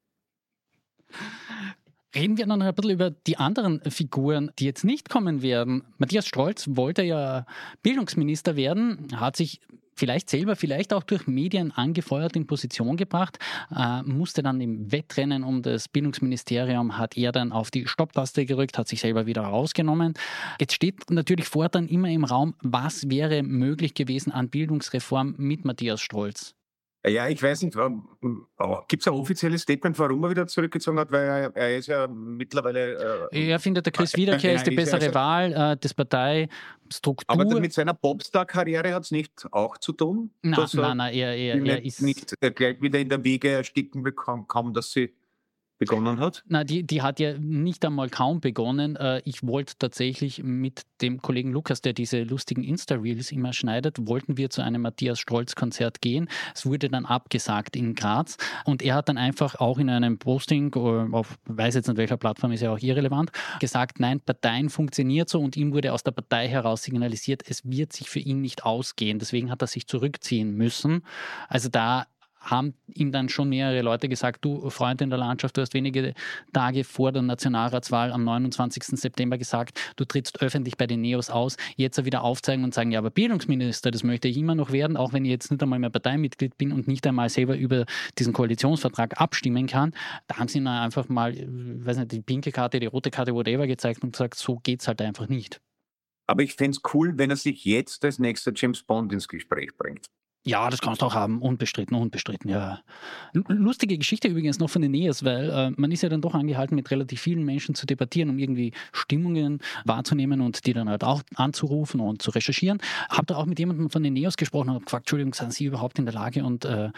Reden wir noch ein bisschen über die anderen Figuren, die jetzt nicht kommen werden. Matthias Strolz wollte ja Bildungsminister werden, hat sich vielleicht selber, vielleicht auch durch Medien angefeuert in Position gebracht, äh, musste dann im Wettrennen um das Bildungsministerium, hat er dann auf die Stopptaste gerückt, hat sich selber wieder rausgenommen. Jetzt steht natürlich fortan immer im Raum, was wäre möglich gewesen an Bildungsreform mit Matthias Strolz? Ja, ich weiß nicht, oh, gibt es ein offizielles Statement, warum er wieder zurückgezogen hat? Weil er, er ist ja mittlerweile... Äh, er findet, der Chris Wiederkehr ist die bessere also, Wahl, äh, das Parteistruktur... Aber mit seiner Popstar-Karriere hat es nicht auch zu tun? Nein, nein, nein, er, er, er ist... Nicht äh, gleich wieder in der Wiege ersticken bekommen, kaum dass sie begonnen hat? Na, die, die hat ja nicht einmal kaum begonnen. Ich wollte tatsächlich mit dem Kollegen Lukas, der diese lustigen Insta-Reels immer schneidet, wollten wir zu einem Matthias Strolz-Konzert gehen. Es wurde dann abgesagt in Graz und er hat dann einfach auch in einem Posting, auf weiß jetzt nicht welcher Plattform, ist ja auch irrelevant, gesagt, nein, Parteien funktioniert so, und ihm wurde aus der Partei heraus signalisiert, es wird sich für ihn nicht ausgehen. Deswegen hat er sich zurückziehen müssen. Also da haben ihm dann schon mehrere Leute gesagt, du Freund in der Landschaft, du hast wenige Tage vor der Nationalratswahl am neunundzwanzigsten September gesagt, du trittst öffentlich bei den Neos aus, jetzt wieder aufzeigen und sagen, ja, aber Bildungsminister, das möchte ich immer noch werden, auch wenn ich jetzt nicht einmal mehr Parteimitglied bin und nicht einmal selber über diesen Koalitionsvertrag abstimmen kann. Da haben sie ihm einfach mal, ich weiß nicht, die pinke Karte, die rote Karte, whatever gezeigt und gesagt, so geht's halt einfach nicht. Aber ich fände es cool, wenn er sich jetzt als nächster James Bond ins Gespräch bringt. Ja, das kannst du auch haben. Unbestritten, unbestritten, ja. Lustige Geschichte übrigens noch von den Neos, weil äh, man ist ja dann doch angehalten, mit relativ vielen Menschen zu debattieren, um irgendwie Stimmungen wahrzunehmen und die dann halt auch anzurufen und zu recherchieren. Habe da auch mit jemandem von den Neos gesprochen und habe gefragt, Entschuldigung, sind Sie überhaupt in der Lage und äh,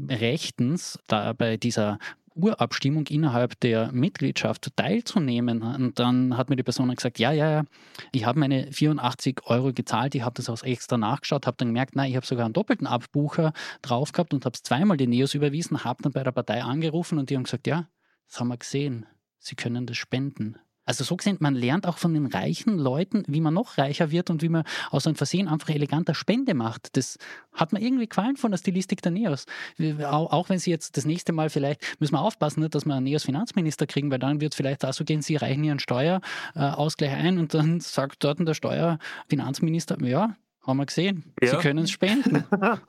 rechtens da bei dieser Urabstimmung innerhalb der Mitgliedschaft teilzunehmen? Und dann hat mir die Person gesagt, ja, ja, ja, ich habe meine vierundachtzig Euro gezahlt, ich habe das auch extra nachgeschaut, habe dann gemerkt, nein, ich habe sogar einen doppelten Abbucher drauf gehabt und habe es zweimal den Neos überwiesen, habe dann bei der Partei angerufen und die haben gesagt, ja, das haben wir gesehen, Sie können das spenden. Also so gesehen, man lernt auch von den reichen Leuten, wie man noch reicher wird und wie man aus einem Versehen einfach eleganter Spende macht. Das hat mir irgendwie gefallen von der Stilistik der Neos. Auch, auch wenn sie jetzt das nächste Mal vielleicht, müssen wir aufpassen, nicht, dass wir einen Neos-Finanzminister kriegen, weil dann wird es vielleicht auch so gehen, sie reichen ihren Steuerausgleich ein und dann sagt dort der Steuerfinanzminister, ja, haben wir gesehen, ja. Sie können es spenden.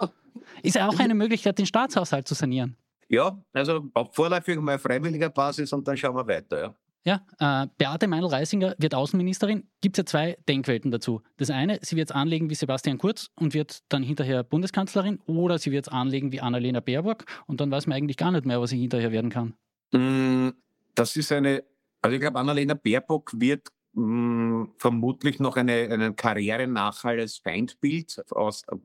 Ist ja auch eine Möglichkeit, den Staatshaushalt zu sanieren. Ja, also auf vorläufig mal auf freiwilliger Basis und dann schauen wir weiter, ja. Ja, äh, Beate Meindl-Reisinger wird Außenministerin. Gibt es ja zwei Denkwelten dazu. Das eine, sie wird es anlegen wie Sebastian Kurz und wird dann hinterher Bundeskanzlerin, oder sie wird es anlegen wie Annalena Baerbock und dann weiß man eigentlich gar nicht mehr, was sie hinterher werden kann. Das ist eine, also ich glaube, Annalena Baerbock wird mh, vermutlich noch eine, einen Karrierenachhall als Feindbild aus, äh,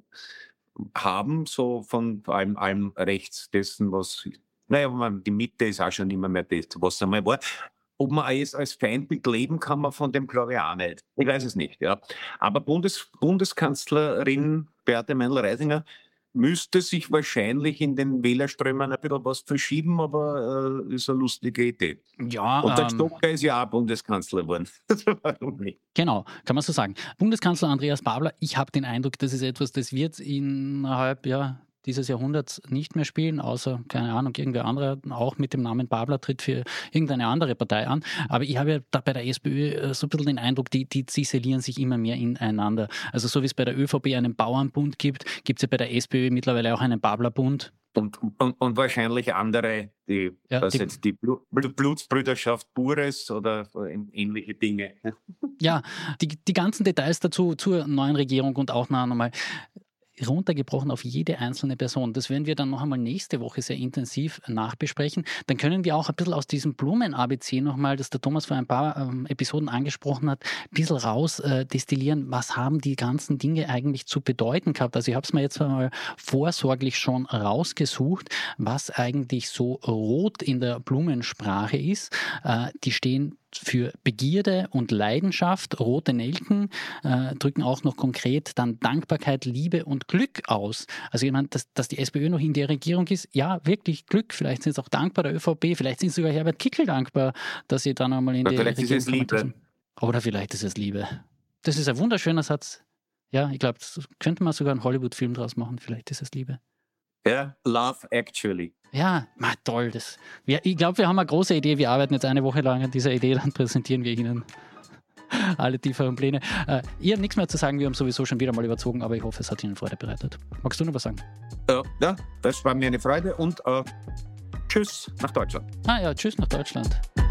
haben, so von allem, allem rechts dessen, was, naja, man, die Mitte ist auch schon immer mehr das, was einmal war. Ob man jetzt als Feindbild leben kann, man von dem glaube ich auch nicht. Ich weiß es nicht, ja. Aber Bundes, Bundeskanzlerin Beate Meindl-Reisinger müsste sich wahrscheinlich in den Wählerströmen ein bisschen was verschieben, aber äh, ist eine lustige Idee. Ja, und der ähm, Stocker ist ja auch Bundeskanzler geworden. Warum nicht? Genau, kann man so sagen. Bundeskanzler Andreas Babler, ich habe den Eindruck, das ist etwas, das wird innerhalb, ja, dieses Jahrhunderts nicht mehr spielen, außer, keine Ahnung, irgendwer andere, auch mit dem Namen Babler, tritt für irgendeine andere Partei an. Aber ich habe ja da bei der SPÖ so ein bisschen den Eindruck, die, die ziselieren sich immer mehr ineinander. Also so wie es bei der ÖVP einen Bauernbund gibt, gibt es ja bei der SPÖ mittlerweile auch einen Bablerbund. Und, und, und wahrscheinlich andere, die, ja, was die, jetzt die Blut, Blutsbrüderschaft Bures oder ähnliche Dinge. Ja, die, die ganzen Details dazu zur neuen Regierung und auch noch einmal runtergebrochen auf jede einzelne Person. Das werden wir dann noch einmal nächste Woche sehr intensiv nachbesprechen. Dann können wir auch ein bisschen aus diesem Blumen-A B C nochmal, das der Thomas vor ein paar ähm, Episoden angesprochen hat, ein bisschen raus äh, destillieren, was haben die ganzen Dinge eigentlich zu bedeuten gehabt. Also ich habe es mir jetzt mal vorsorglich schon rausgesucht, was eigentlich so rot in der Blumensprache ist. Äh, die stehen für Begierde und Leidenschaft. Rote Nelken äh, drücken auch noch konkret dann Dankbarkeit, Liebe und Glück aus. Also ich meine, dass, dass die SPÖ noch in der Regierung ist, ja, wirklich Glück. Vielleicht sind sie auch dankbar der ÖVP, vielleicht sind sogar Herbert Kickl dankbar, dass sie dann einmal in Oder die vielleicht Regierung ist es Liebe. Oder vielleicht ist es Liebe. Das ist ein wunderschöner Satz. Ja, ich glaube, das könnte man sogar einen Hollywood-Film draus machen. Vielleicht ist es Liebe. Ja, Love Actually. Ja, ma, toll. Das, wir, ich glaube, wir haben eine große Idee. Wir arbeiten jetzt eine Woche lang an dieser Idee, dann präsentieren wir Ihnen alle tieferen Pläne. Äh, ich habe nichts mehr zu sagen, wir haben sowieso schon wieder mal überzogen, aber ich hoffe, es hat Ihnen Freude bereitet. Magst du noch was sagen? Äh, ja, das war mir eine Freude und äh, tschüss nach Deutschland. Ah ja, tschüss nach Deutschland.